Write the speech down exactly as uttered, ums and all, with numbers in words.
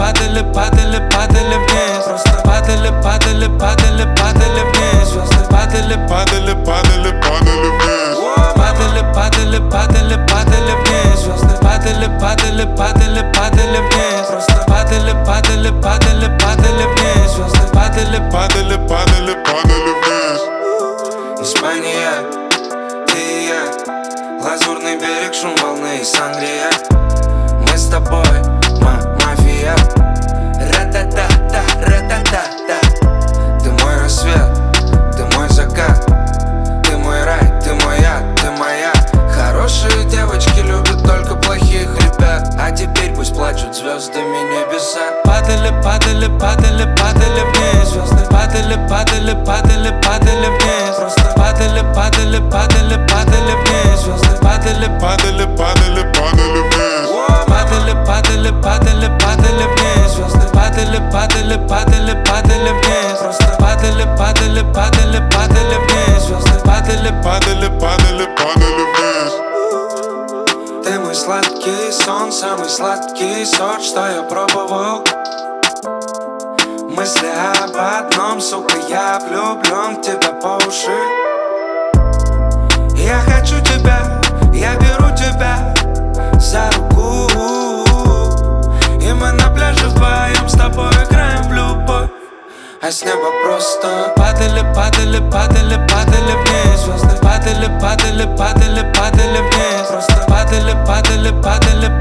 падали, падали, падали вниз. Просто падали, падали, падали, падали вниз. Звезды падали, падали, падали, падали вниз. Падали, падали, падали, падали вниз. Звезды падали, падали, падали, падали вниз. Просто падали, падали, падали, падали вниз. Звезды падали, падали, падали, падали вниз. Испания, ты и я, лазурный берег, шум волны и сангрия. Мы с тобой, мафия. Ра-та-та-та, ра-та-та-та. Ты мой рассвет, ты мой закат, ты мой рай, ты мой яд, ты моя. Хорошие девочки любят только плохих ребят. А теперь пусть плачут звездами небеса. Падали, падали, падали, падали вниз. Звезды падали, падали, падали, падали вниз. Просто падали, падали, падали, падали вниз. Звезды падали, падали, падали, падали вниз. Падали, падали, падали, падали вниз. Звезды падали, падали, падали, падали вниз. Просто падали, падали, падали, падали вниз. Звезды падали, падали, падали, падали вниз. Ты мой сладкий сон, самый сладкий сорт, что я пробовал. Мысли об одном, сука, я влюблен в тебя по уши. Я хочу тебя, я беру тебя за руку, и мы на пляже вдвоем с тобой играем в любовь. А с неба просто падали, падали, падали, падали вниз. Звезды падали, падали, падали, падали вниз. Просто падали, падали, падали,